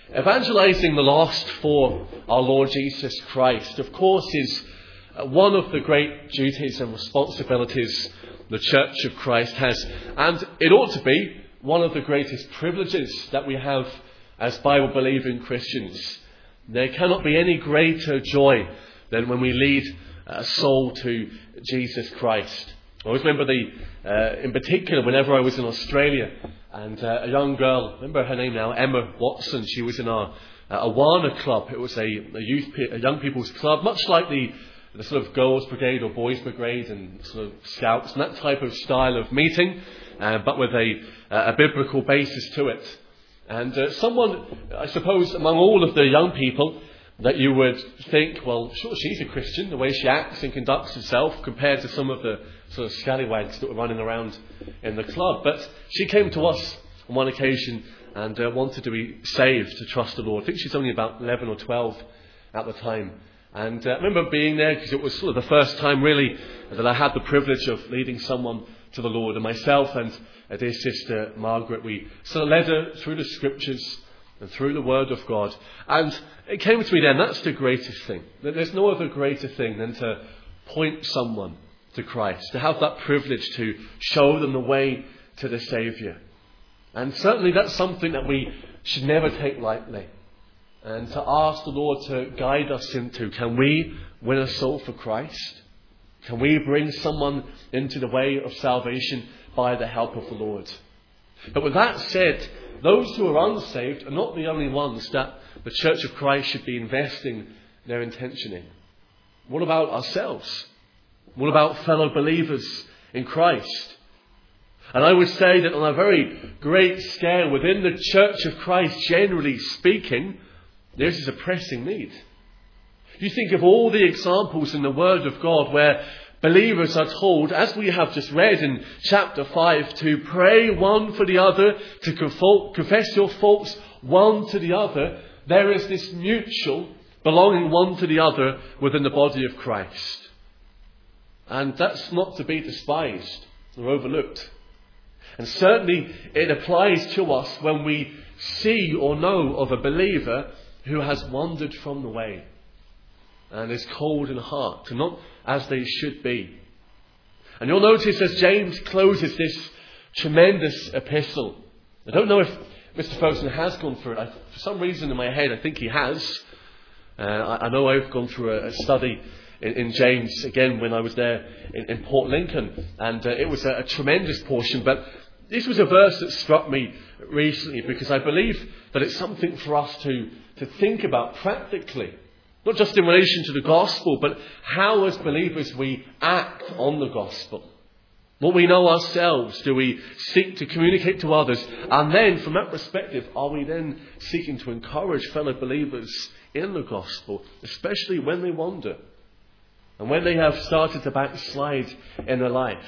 Evangelizing the lost for our Lord Jesus Christ, of course, is one of the great duties and responsibilities the Church of Christ has. And it ought to be one of the greatest privileges that we have as Bible-believing Christians. There cannot be any greater joy than when we lead a soul to Jesus Christ. I always remember in particular, whenever I was in Australia, and a young girl, I remember her name now, Emma Watson. She was in our Awana club. It was a young people's club, much like the sort of girls' brigade or boys' brigade and sort of scouts and that type of style of meeting, but with a biblical basis to it. And someone, I suppose, among all of the young people, that you would think, well, sure, she's a Christian, the way she acts and conducts herself, compared to some of the sort of scallywags that were running around in the club. But she came to us on one occasion and wanted to be saved, to trust the Lord. I think she's only about 11 or 12 at the time. And I remember being there because it was sort of the first time really that I had the privilege of leading someone to the Lord. And myself and a dear sister Margaret, we sort of led her through the scriptures and through the Word of God. And it came to me then, that's the greatest thing. There's no other greater thing than to point someone to Christ, to have that privilege to show them the way to the Saviour. And certainly that's something that we should never take lightly. And to ask the Lord to guide us into, can we win a soul for Christ? Can we bring someone into the way of salvation by the help of the Lord? But with that said, those who are unsaved are not the only ones that the Church of Christ should be investing their intention in. What about ourselves? What about fellow believers in Christ? And I would say that on a very great scale within the Church of Christ, generally speaking, this is a pressing need. You think of all the examples in the Word of God where believers are told, as we have just read in chapter 5, to pray one for the other, to confess your faults one to the other. There is this mutual belonging one to the other within the body of Christ. And that's not to be despised or overlooked. And certainly it applies to us when we see or know of a believer who has wandered from the way and is cold in heart and not as they should be. And you'll notice as James closes this tremendous epistle, I don't know if Mr. Ferguson has gone through it. For some reason in my head I think he has. I know I've gone through a study in James again when I was there in Port Lincoln, and it was a tremendous portion. But this was a verse that struck me recently because I believe that it's something for us to think about practically, not just in relation to the gospel, but how as believers we act on the gospel. What we know ourselves, do we seek to communicate to others? And then from that perspective, are we then seeking to encourage fellow believers in the gospel, especially when they wander and when they have started to backslide in their life?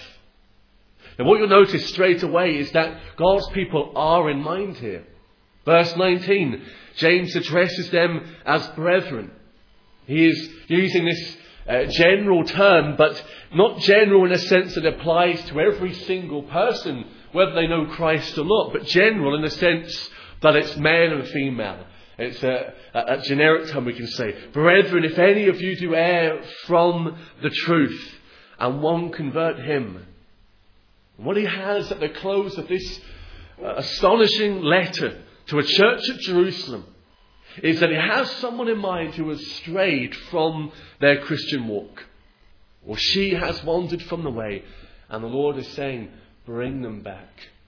And what you'll notice straight away is that God's people are in mind here. Verse 19, James addresses them as brethren. He is using this general term, but not general in a sense that applies to every single person, whether they know Christ or not, but general in the sense that it's male and female. It's a generic term we can say. Brethren, if any of you do err from the truth, and one convert him. What he has at the close of this astonishing letter to a church at Jerusalem is that he has someone in mind who has strayed from their Christian walk. Or she has wandered from the way, and the Lord is saying, bring them back.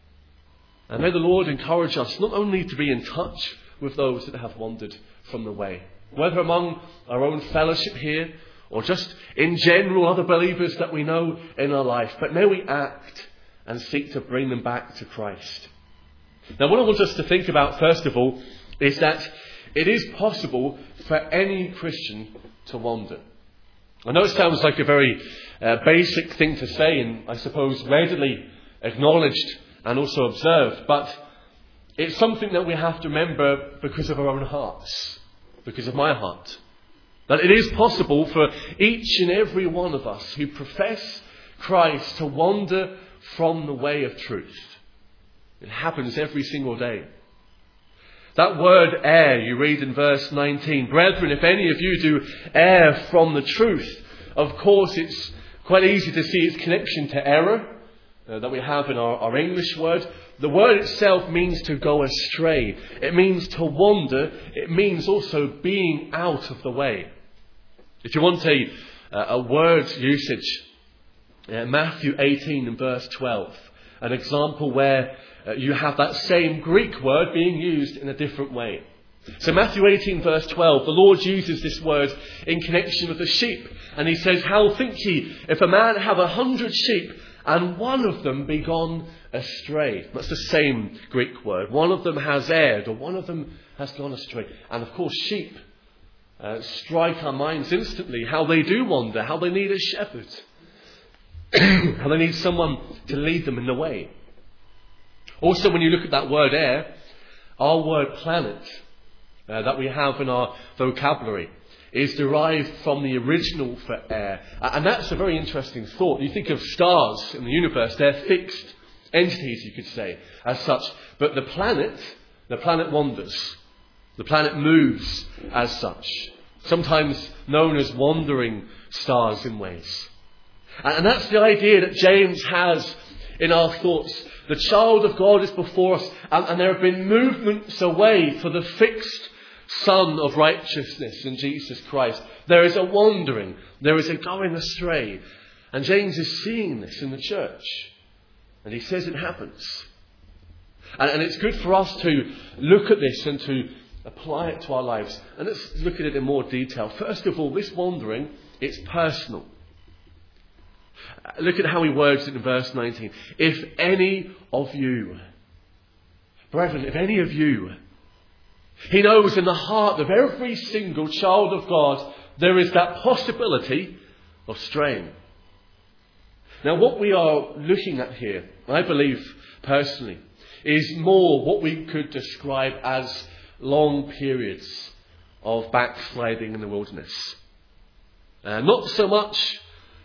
And may the Lord encourage us not only to be in touch with those that have wandered from the way, whether among our own fellowship here or just in general other believers that we know in our life, but may we act and seek to bring them back to Christ. Now, what I want us to think about first of all is that it is possible for any Christian to wander. I know it sounds like a very basic thing to say and I suppose readily acknowledged and also observed, but it's something that we have to remember because of our own hearts, because of my heart. That it is possible for each and every one of us who profess Christ to wander from the way of truth. It happens every single day. That word err, you read in verse 19. Brethren, if any of you do err from the truth, of course it's quite easy to see its connection to error that we have in our English word. The word itself means to go astray. It means to wander. It means also being out of the way. If you want a word usage, Matthew 18 and verse 12, an example where you have that same Greek word being used in a different way. So Matthew 18 verse 12, the Lord uses this word in connection with the sheep. And he says, how think ye, if a man have 100 sheep, and one of them be gone astray? That's the same Greek word. One of them has erred, or one of them has gone astray. And of course, sheep strike our minds instantly. How they do wander, how they need a shepherd, how they need someone to lead them in the way. Also, when you look at that word err, our word planet that we have in our vocabulary is derived from the original for air. And that's a very interesting thought. You think of stars in the universe, they're fixed entities, you could say, as such. But the planet wanders. The planet moves as such. Sometimes known as wandering stars in ways. And that's the idea that James has in our thoughts. The child of God is before us, and there have been movements away for the fixed Son of righteousness in Jesus Christ. There is a wandering, there is a going astray. And James is seeing this in the church. And he says it happens. And it's good for us to look at this and to apply it to our lives. And let's look at it in more detail. First of all, this wandering, it's personal. Look at how he words it in verse 19. If any of you, brethren, if any of you, he knows in the heart of every single child of God, there is that possibility of straying. Now, what we are looking at here, I believe personally, is more what we could describe as long periods of backsliding in the wilderness. Not so much,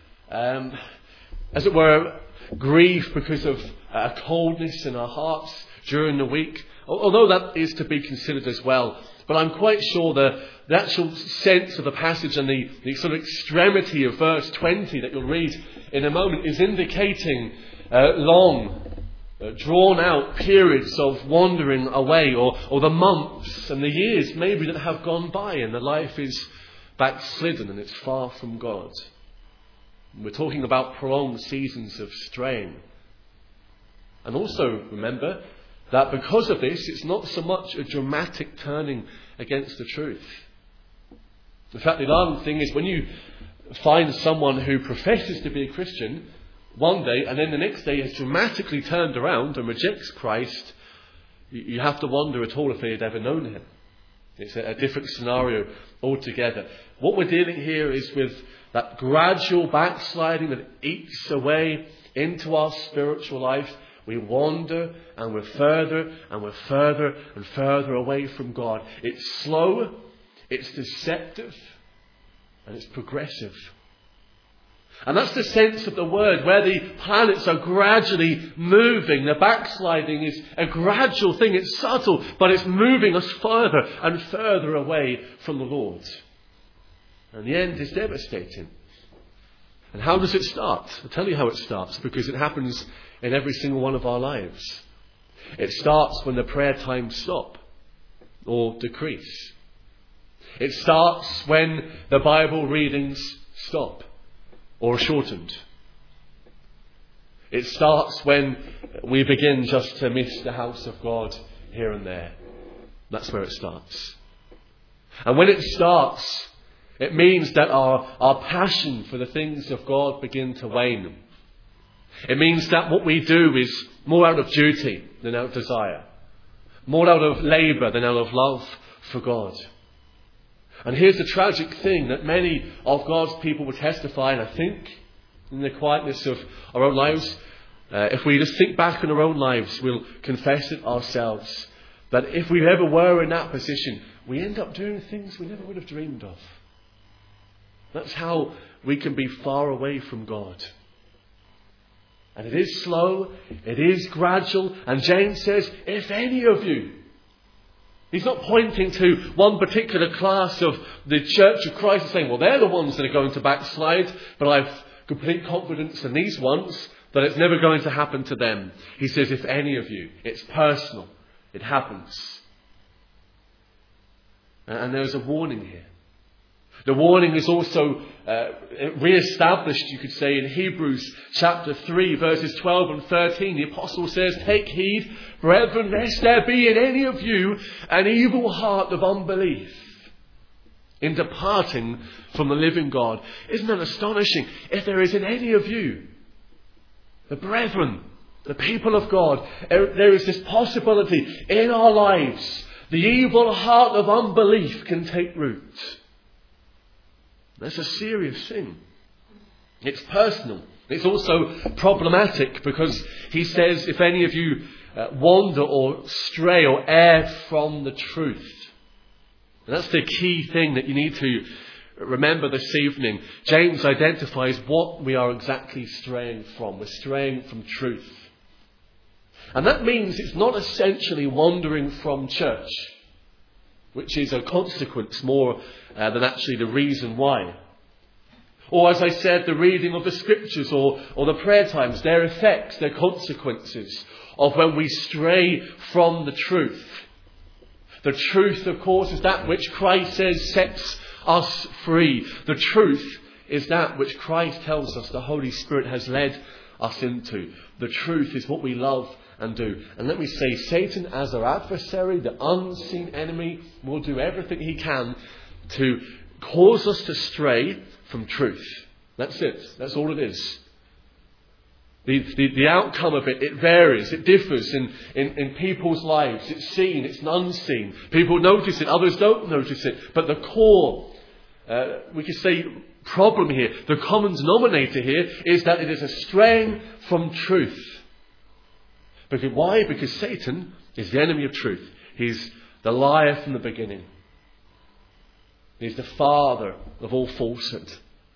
as it were, grief because of coldness in our hearts during the week, although that is to be considered as well. But I'm quite sure the actual sense of the passage and the sort of extremity of verse 20 that you'll read in a moment is indicating long, drawn out periods of wandering away, or the months and the years maybe that have gone by and the life is backslidden and it's far from God. We're talking about prolonged seasons of straying. And also remember that because of this, it's not so much a dramatic turning against the truth. In fact, the alarming thing is when you find someone who professes to be a Christian one day and then the next day has dramatically turned around and rejects Christ, you have to wonder at all if they had ever known him. It's a different scenario altogether. What we're dealing here is with that gradual backsliding that eats away into our spiritual life. We wander and we're further and we're further and further away from God. It's slow, it's deceptive, and it's progressive. And that's the sense of the word, where the planets are gradually moving. The backsliding is a gradual thing. It's subtle, but it's moving us further and further away from the Lord. And the end is devastating. And how does it start? I'll tell you how it starts, because it happens in every single one of our lives. It starts when the prayer times stop or decrease. It starts when the Bible readings stop or are shortened. It starts when we begin just to miss the house of God here and there. That's where it starts. And when it starts, it means that our passion for the things of God begin to wane. It means that what we do is more out of duty than out of desire. More out of labour than out of love for God. And here's the tragic thing that many of God's people will testify, and I think in the quietness of our own lives, if we just think back on our own lives, we'll confess it ourselves, that if we ever were in that position, we end up doing things we never would have dreamed of. That's how we can be far away from God. And it is slow, it is gradual, and James says, if any of you, He's not pointing to one particular class of the Church of Christ and saying, well, they're the ones that are going to backslide, but I've complete confidence in these ones that it's never going to happen to them. He says, if any of you, it's personal, it happens. And there's a warning here. The warning is also re-established, you could say, in Hebrews chapter 3, verses 12 and 13. The apostle says, take heed, brethren, lest there be in any of you an evil heart of unbelief in departing from the living God. Isn't that astonishing? If there is in any of you, the brethren, the people of God, there is this possibility in our lives, the evil heart of unbelief can take root. That's a serious thing. It's personal. It's also problematic because he says, if any of you wander or stray or err from the truth. And that's the key thing that you need to remember this evening. James identifies what we are exactly straying from. We're straying from truth. And that means it's not essentially wandering from church, which is a consequence more than actually the reason why. Or, as I said, the reading of the scriptures or the prayer times, their effects, their consequences of when we stray from the truth. The truth, of course, is that which Christ says sets us free. The truth is that which Christ tells us the Holy Spirit has led us into. The truth is what we love and do. And let me say, Satan, as our adversary, the unseen enemy, will do everything he can to cause us to stray from truth. That's it. That's all it is. The outcome of it varies. It differs in people's lives. It's seen, it's unseen. People notice it, others don't notice it. But the core, we could say, problem here, the common denominator here, is that it is a straying from truth. Because why? Because Satan is the enemy of truth. He's the liar from the beginning. He's the father of all falsehood.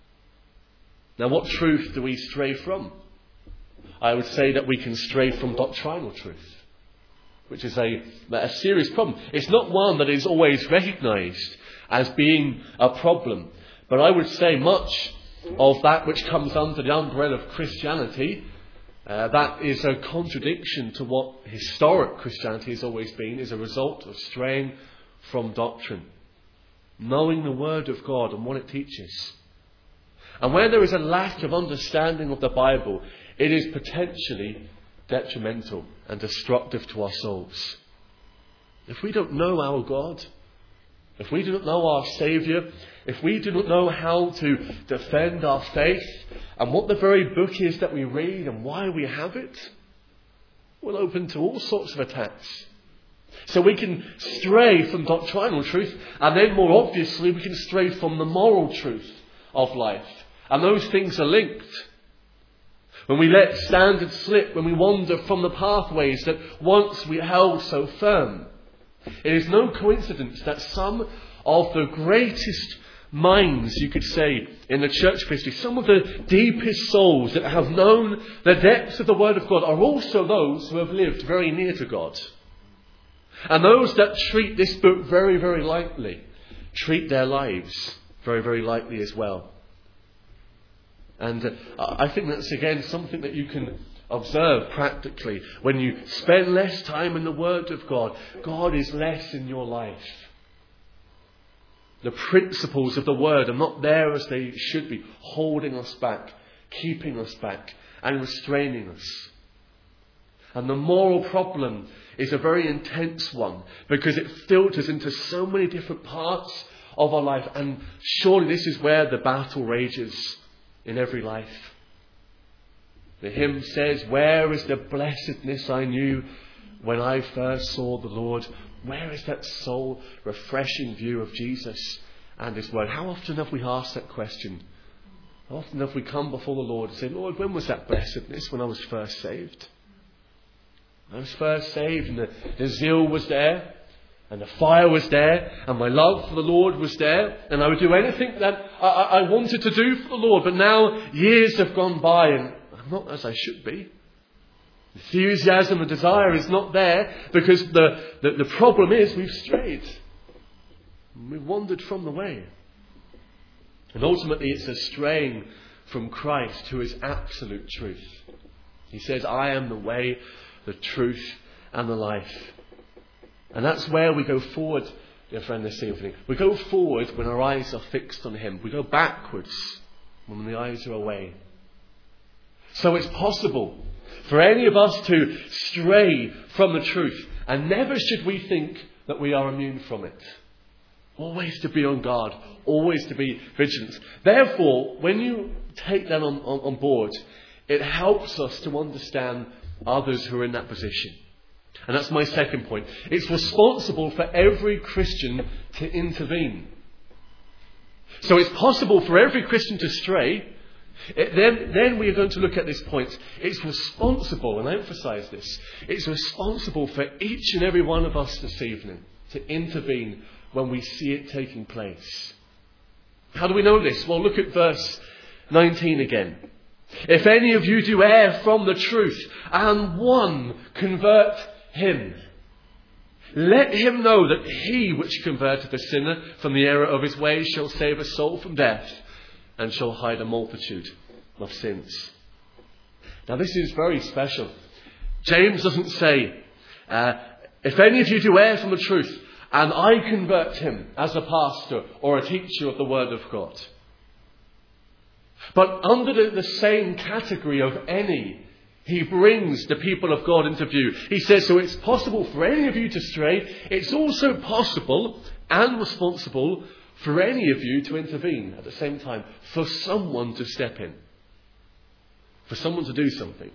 Now, what truth do we stray from? I would say that we can stray from doctrinal truth, which is a serious problem. It's not one that is always recognised as being a problem. But I would say much of that which comes under the umbrella of Christianity, that is a contradiction to what historic Christianity has always been, is a result of straying from doctrine. Knowing the Word of God and what it teaches. And where there is a lack of understanding of the Bible, it is potentially detrimental and destructive to our souls. If we don't know our God, if we do not know our Saviour, if we do not know how to defend our faith and what the very book is that we read and why we have it, we're open to all sorts of attacks. So we can stray from doctrinal truth, and then more obviously we can stray from the moral truth of life. And those things are linked. When we let standards slip, when we wander from the pathways that once we held so firm, it is no coincidence that some of the greatest minds, you could say, in the church history, some of the deepest souls that have known the depths of the Word of God are also those who have lived very near to God. And those that treat this book very, very lightly, treat their lives very, very lightly as well. And I think that's again something that you can observe practically. When you spend less time in the Word of God, God is less in your life. The principles of the Word are not there as they should be, holding us back, keeping us back, and restraining us. And the moral problem is a very intense one because it filters into so many different parts of our life. And surely this is where the battle rages in every life. The hymn says, "Where is the blessedness I knew when I first saw the Lord?" Where is that soul refreshing view of Jesus and His Word? How often have we asked that question? How often have we come before the Lord and said, "Lord, when was that blessedness when I was first saved?" I was first saved and the zeal was there and the fire was there and my love for the Lord was there and I would do anything that I wanted to do for the Lord. But now years have gone by and I'm not as I should be. Enthusiasm and desire is not there because the problem is we've strayed. We've wandered from the way. And ultimately it's a straying from Christ, who is absolute truth. He says, I am the way, the truth and the life. And that's where we go forward, dear friend, this evening. We go forward when our eyes are fixed on him. We go backwards when the eyes are away. So it's possible for any of us to stray from the truth. And never should we think that we are immune from it. Always to be on guard. Always to be vigilant. Therefore, when you take that on board, it helps us to understand others who are in that position. And that's my second point. It's responsible for every Christian to intervene. So it's possible for every Christian to stray. Then we are going to look at this point. It's responsible, and I emphasize this, it's responsible for each and every one of us this evening to intervene when we see it taking place. How do we know this? Well, look at verse 19 again. If any of you do err from the truth, and one convert him, let him know that he which converted the sinner from the error of his ways shall save a soul from death, and shall hide a multitude of sins. Now this is very special. James doesn't say, if any of you do err from the truth, and I convert him as a pastor or a teacher of the Word of God. But under the same category of any, he brings the people of God into view. He says, so it's possible for any of you to stray. It's also possible and responsible for any of you to intervene at the same time. For someone to step in. For someone to do something.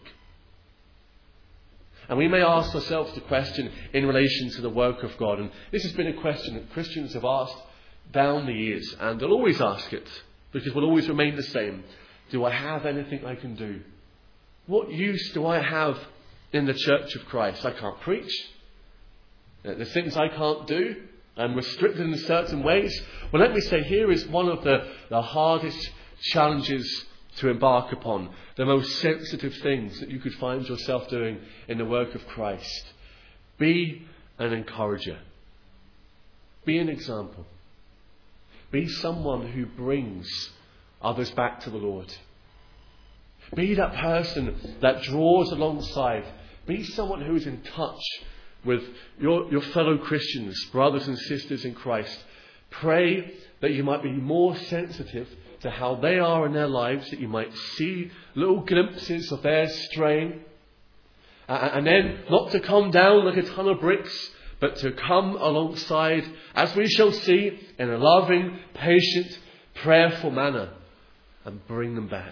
And we may ask ourselves the question in relation to the work of God. And this has been a question that Christians have asked down the years. And they'll always ask it. Because we'll always remain the same. Do I have anything I can do? What use do I have in the Church of Christ? I can't preach. There's things I can't do. I'm restricted in certain ways. Well, let me say, here is one of the hardest challenges to embark upon. The most sensitive things that you could find yourself doing in the work of Christ. Be an encourager. Be an example. Be someone who brings others back to the Lord. Be that person that draws alongside. Be someone who is in touch with your fellow Christians, brothers and sisters in Christ. Pray that you might be more sensitive to how they are in their lives, that you might see little glimpses of their straying. And then not to come down like a ton of bricks, but to come alongside, as we shall see, in a loving, patient, prayerful manner, and bring them back.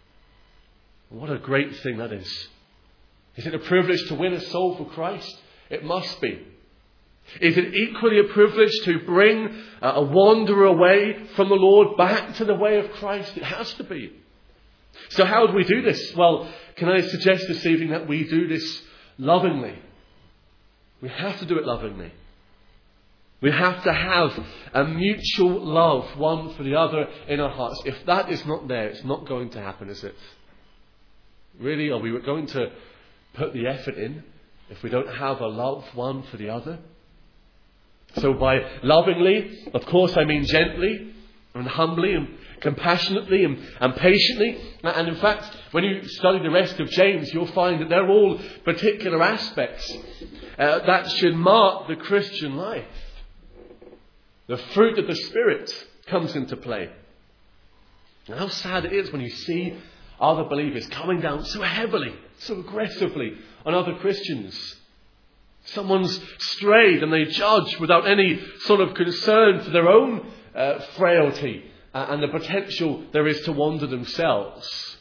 What a great thing that is. Is it a privilege to win a soul for Christ? It must be. Is it equally a privilege to bring a wanderer away from the Lord back to the way of Christ? It has to be. So how do we do this? Well, can I suggest this evening that we do this lovingly? We have to do it lovingly. We have to have a mutual love one for the other in our hearts. If that is not there, it's not going to happen, is it? Really, are we going to put the effort in if we don't have a love one for the other? So by lovingly, of course I mean gently and humbly and compassionately and patiently. And in fact, when you study the rest of James, you'll find that they're all particular aspects that should mark the Christian life. The fruit of the Spirit comes into play. And how sad it is when you see other believers coming down so heavily, so aggressively on other Christians. Someone's strayed and they judge without any sort of concern for their own frailty and the potential there is to wander themselves.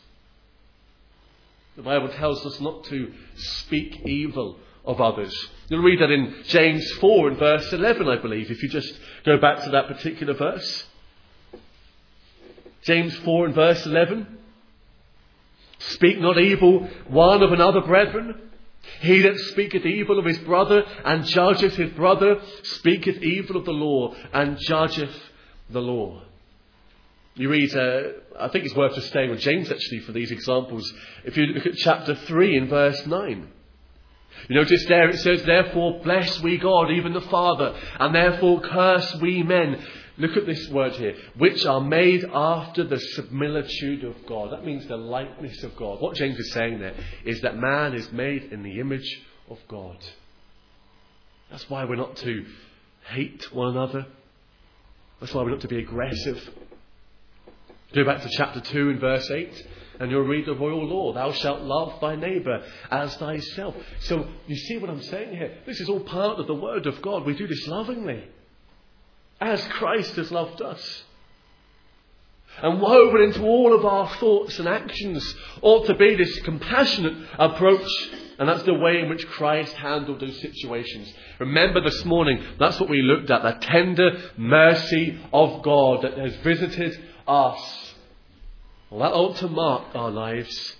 The Bible tells us not to speak evil of others. You'll read that in James 4 and verse 11, I believe, if you just go back to that particular verse. James 4 and verse 11. Speak not evil one of another, brethren. He that speaketh evil of his brother and judgeth his brother speaketh evil of the law and judgeth the law. You read, I think it's worth just staying with James actually for these examples. If you look at chapter 3 in verse 9. You notice there it says, therefore bless we God, even the Father, and therefore curse we men. Look at this word here, which are made after the similitude of God. That means the likeness of God. What James is saying there is that man is made in the image of God. That's why we're not to hate one another. That's why we're not to be aggressive. Go back to chapter 2 and verse 8 and you'll read the royal law. Thou shalt love thy neighbour as thyself. So you see what I'm saying here? This is all part of the word of God. We do this lovingly. As Christ has loved us. And woven into all of our thoughts and actions ought to be this compassionate approach. And that's the way in which Christ handled those situations. Remember this morning, that's what we looked at. The tender mercy of God that has visited us. Well, that ought to mark our lives.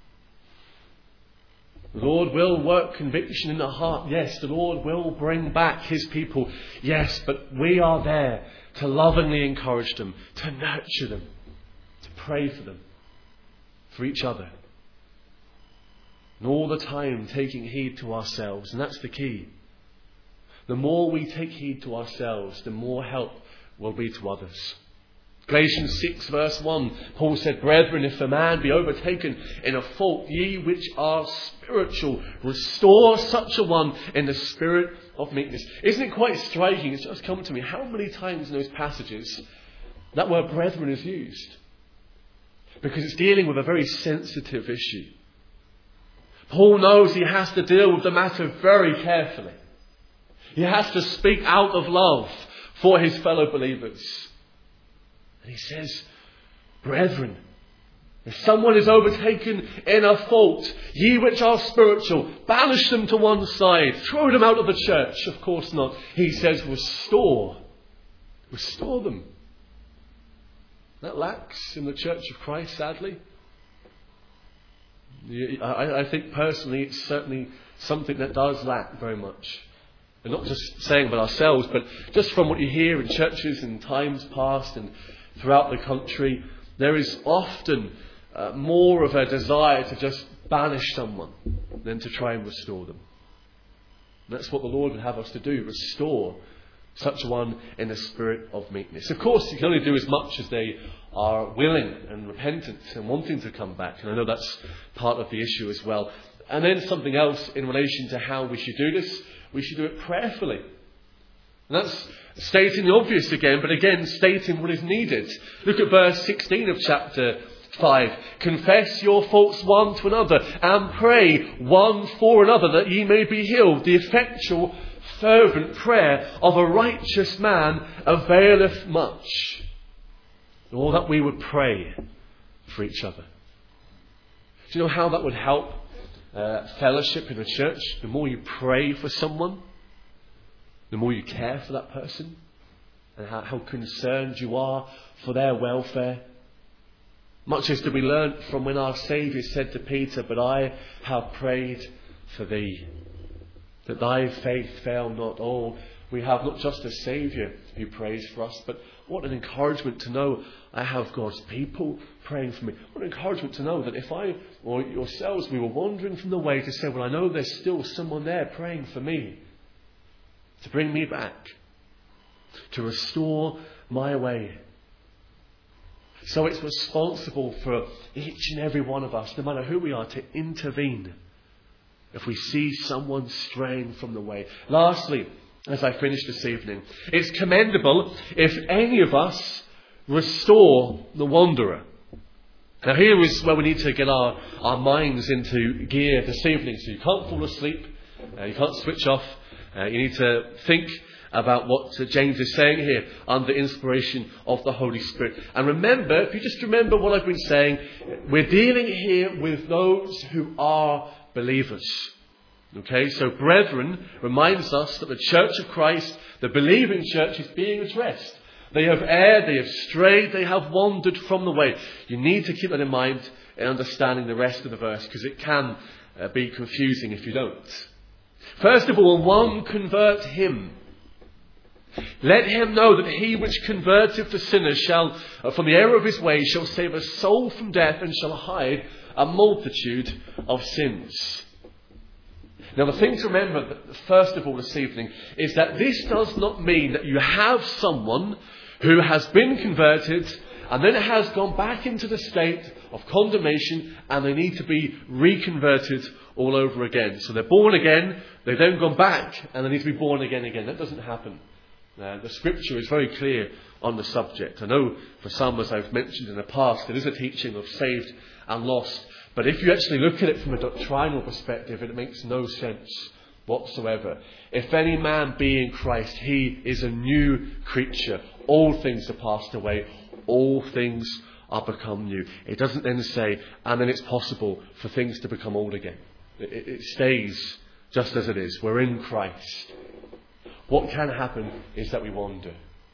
The Lord will work conviction in the heart. Yes, the Lord will bring back his people. Yes, but we are there to lovingly encourage them, to nurture them, to pray for them, for each other. And all the time taking heed to ourselves. And that's the key. The more we take heed to ourselves, the more help will be to others. Galatians 6 verse 1, Paul said, brethren, if a man be overtaken in a fault, ye which are spiritual, restore such a one in the spirit of meekness. Isn't it quite striking? It's just come to me. How many times in those passages that word brethren is used? Because it's dealing with a very sensitive issue. Paul knows he has to deal with the matter very carefully. He has to speak out of love for his fellow believers. And he says, brethren, if someone is overtaken in a fault, ye which are spiritual, banish them to one side, throw them out of the church. Of course not. He says, restore them. That lacks in the Church of Christ, sadly. I think personally it's certainly something that does lack very much. And not just saying about ourselves, but just from what you hear in churches in times past and throughout the country, there is often more of a desire to just banish someone than to try and restore them. And that's what the Lord would have us to do, restore such a one in the spirit of meekness. Of course, you can only do as much as they are willing and repentant and wanting to come back. And I know that's part of the issue as well. And then something else in relation to how we should do this. We should do it prayerfully. And that's stating the obvious again, but again stating what is needed. Look at verse 16 of chapter 5. Confess your faults one to another and pray one for another that ye may be healed. The effectual fervent prayer of a righteous man availeth much. Or that we would pray for each other. Do you know how that would help fellowship in the church? The more you pray for someone, the more you care for that person, and how concerned you are for their welfare. Much as to be learnt from when our Saviour said to Peter, but I have prayed for thee, that thy faith fail not. Oh, we have not just a Saviour who prays for us, but what an encouragement to know I have God's people praying for me. What an encouragement to know that if I or yourselves, we were wandering from the way, to say, well, I know there's still someone there praying for me, to bring me back, to restore my way. So it's responsible for each and every one of us, no matter who we are, to intervene if we see someone straying from the way. Lastly, as I finish this evening, it's commendable if any of us restore the wanderer. Now here is where we need to get our minds into gear this evening. So you can't fall asleep, you can't switch off, you need to think about what James is saying here under inspiration of the Holy Spirit. And remember, if you just remember what I've been saying, we're dealing here with those who are believers. Okay, so brethren reminds us that the Church of Christ, the believing church, is being addressed. They have erred, they have strayed, they have wandered from the way. You need to keep that in mind in understanding the rest of the verse, because it can be confusing if you don't. First of all, one convert him. Let him know that he which converteth the sinner shall, from the error of his ways, shall save a soul from death and shall hide a multitude of sins. Now the thing to remember, first of all this evening, is that this does not mean that you have someone who has been converted and then has gone back into the state of condemnation and they need to be reconverted all over again. So they're born again, they've then gone back and they need to be born again. That doesn't happen. The scripture is very clear on the subject. I know for some, as I've mentioned in the past, there is a teaching of saved and lost. But if you actually look at it from a doctrinal perspective, it makes no sense whatsoever. If any man be in Christ, he is a new creature. All things are passed away. All things are become new. It doesn't then say, and then it's possible for things to become old again. It stays just as it is. We're in Christ. What can happen is that we wander.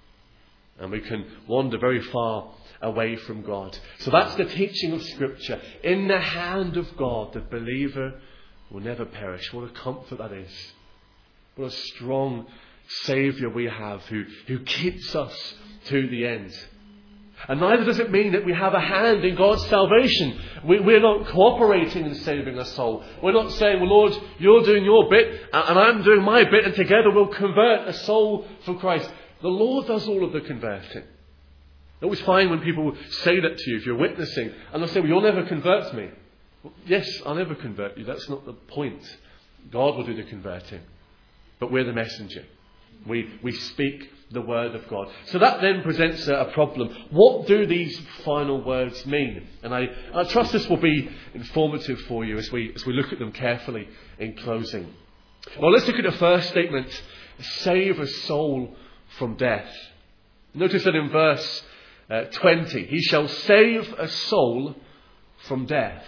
And we can wander very far away from God. So that's the teaching of Scripture. In the hand of God, the believer will never perish. What a comfort that is. What a strong Saviour we have who keeps us to the end. And neither does it mean that we have a hand in God's salvation. We're not cooperating in saving a soul. We're not saying, well, Lord, you're doing your bit and I'm doing my bit and together we'll convert a soul for Christ. The Lord does all of the converting. I always find when people say that to you, if you're witnessing, and they'll say, well, you'll never convert me. Well, yes, I'll never convert you. That's not the point. God will do the converting. But we're the messenger. We speak the word of God. So that then presents a problem. What do these final words mean? And I trust this will be informative for you as we look at them carefully in closing. Well, let's look at the first statement. Save a soul from death. Notice that in verse 20, he shall save a soul from death.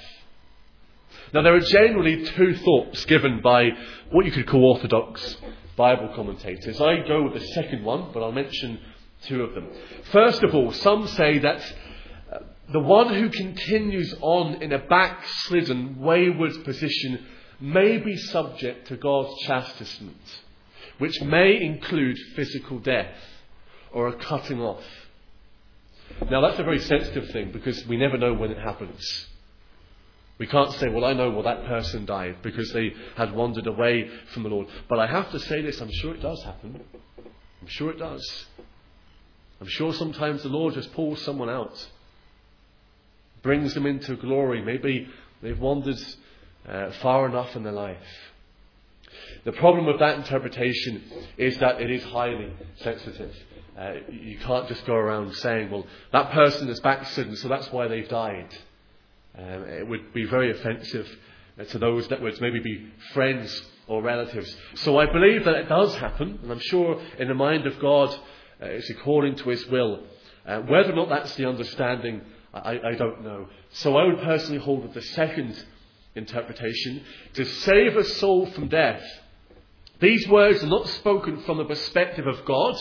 Now there are generally two thoughts given by what you could call orthodox Bible commentators. I go with the second one, but I'll mention two of them. First of all, some say that the one who continues on in a backslidden, wayward position may be subject to God's chastisement, which may include physical death or a cutting off. Now that's a very sensitive thing because we never know when it happens. We can't say, well, I know that person died because they had wandered away from the Lord. But I have to say this, I'm sure it does happen. I'm sure it does. I'm sure sometimes the Lord just pulls someone out, brings them into glory. Maybe they've wandered far enough in their life. The problem with that interpretation is that it is highly sensitive. You can't just go around saying, well, that person is backslidden, so that's why they've died. It would be very offensive to those that would maybe be friends or relatives. So I believe that it does happen, and I'm sure in the mind of God it's according to his will. Whether or not that's the understanding, I don't know. So I would personally hold with the second interpretation, to save a soul from death. These words are not spoken from the perspective of God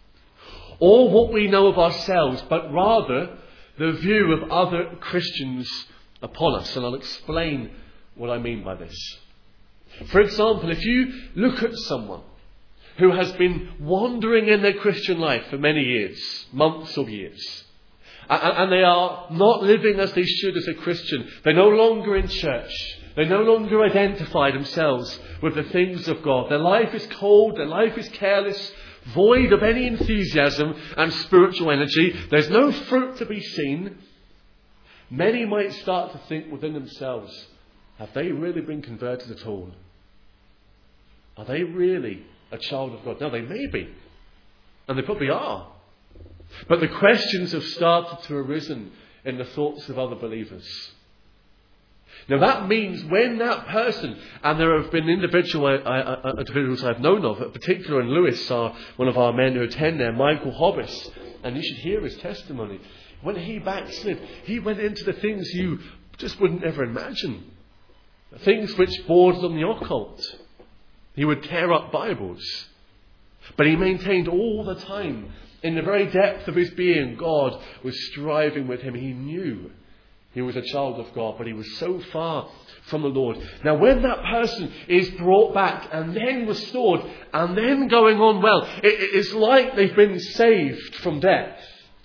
or what we know of ourselves, but rather the view of other Christians upon us. And I'll explain what I mean by this. For example, if you look at someone who has been wandering in their Christian life for many years, months or years, and they are not living as they should as a Christian, they're no longer in church, they no longer identify themselves with the things of God, their life is cold, their life is careless, void of any enthusiasm and spiritual energy, there's no fruit to be seen. Many might start to think within themselves, have they really been converted at all? Are they really a child of God? Now they may be, and they probably are. But the questions have started to arisen in the thoughts of other believers. Now that means when that person, and there have been individuals I've known of, in particular in Lewis, one of our men who attend there, Michael Hobbes, and you should hear his testimony. When he backslid, he went into the things you just wouldn't ever imagine. Things which bordered on the occult. He would tear up Bibles. But he maintained all the time, in the very depth of his being, God was striving with him. He knew He was a child of God, but he was so far from the Lord. Now, when that person is brought back and then restored and then going on well, it's like they've been saved from death.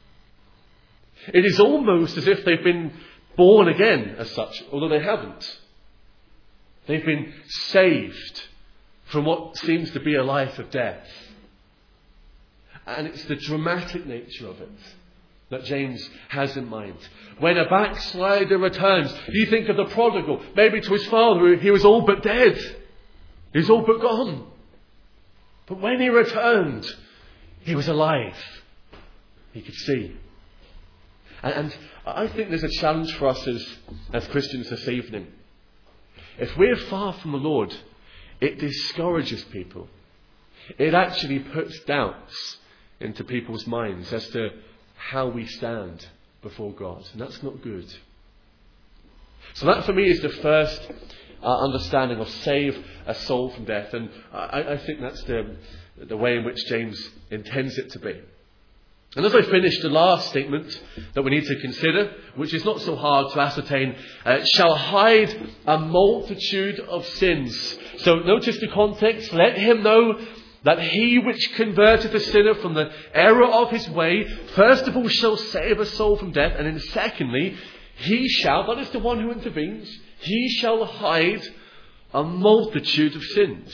It is almost as if they've been born again as such, although they haven't. They've been saved from what seems to be a life of death. And it's the dramatic nature of it that James has in mind. When a backslider returns, you think of the prodigal, maybe to his father, he was all but dead. He was all but gone. But when he returned, he was alive. He could see. And I think there's a challenge for us as Christians this evening. If we're far from the Lord, it discourages people. It actually puts doubts into people's minds as to how we stand before God. And that's not good. So that for me is the first understanding of save a soul from death. And I think that's the way in which James intends it to be. And as I finish, the last statement that we need to consider, which is not so hard to ascertain, shall hide a multitude of sins. So notice the context. Let him know that he which converteth a sinner from the error of his way, first of all shall save a soul from death, and then secondly, he shall, that is the one who intervenes, he shall hide a multitude of sins.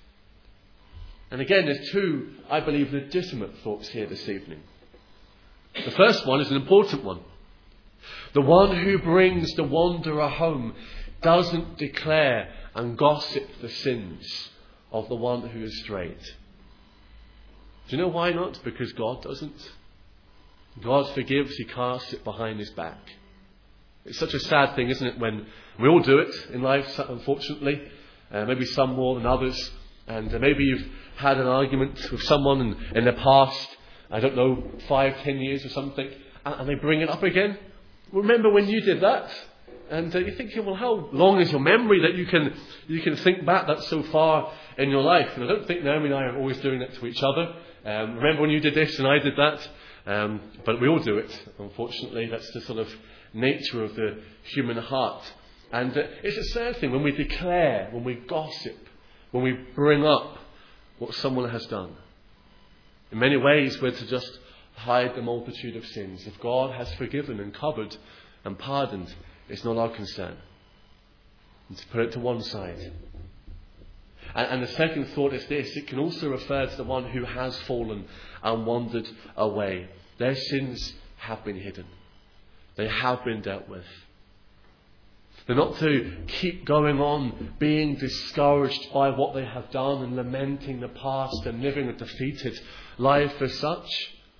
And again, there's two, I believe, legitimate thoughts here this evening. The first one is an important one. The one who brings the wanderer home doesn't declare and gossip the sins of the one who has strayed. Do you know why not? Because God doesn't. God forgives, he casts it behind his back. It's such a sad thing, isn't it, when we all do it in life, unfortunately. Maybe some more than others. And maybe you've had an argument with someone in the past, I don't know, 5-10 years or something, and they bring it up again. Remember when you did that? And you're thinking, well, how long is your memory that you can think back that so far in your life? And I don't think Naomi and I are always doing that to each other. Remember when you did this and I did that? But we all do it, unfortunately. That's the sort of nature of the human heart. And it's a sad thing when we declare, when we gossip, when we bring up what someone has done. In many ways, we're to just hide the multitude of sins. If God has forgiven and covered and pardoned, it's not our concern. And to put it to one side. And the second thought is this. It can also refer to the one who has fallen and wandered away. Their sins have been hidden. They have been dealt with. They're not to keep going on being discouraged by what they have done and lamenting the past and living a defeated life as such.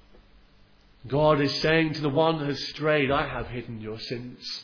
God is saying to the one who has strayed, I have hidden your sins.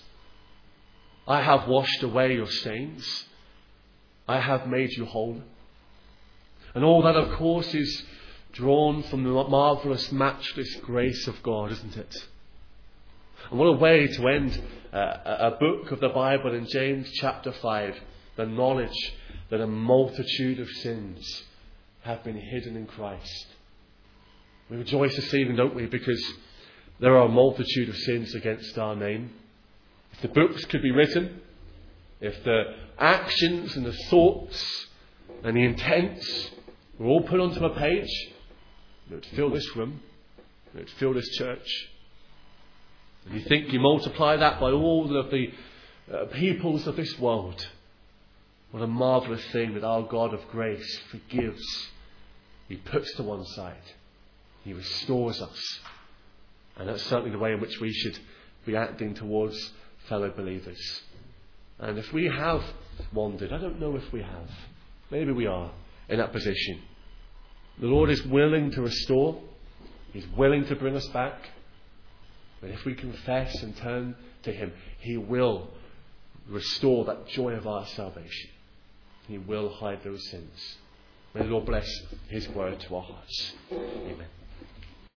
I have washed away your stains. I have made you whole. And all that, of course, is drawn from the marvellous, matchless grace of God, isn't it? And what a way to end a book of the Bible in James chapter 5. The knowledge that a multitude of sins have been hidden in Christ. We rejoice this evening, don't we? Because there are a multitude of sins against our name. If the books could be written, if the actions and the thoughts and the intents were all put onto a page, it would fill this room, it would fill this church. And you think you multiply that by all of the peoples of this world. What a marvellous thing that our God of grace forgives. He puts to one side. He restores us. And that's certainly the way in which we should be acting towards fellow believers. And if we have wandered, I don't know if we have. Maybe we are in that position. The Lord is willing to restore. He's willing to bring us back. But if we confess and turn to Him, He will restore that joy of our salvation. He will hide those sins. May the Lord bless His word to our hearts. Amen.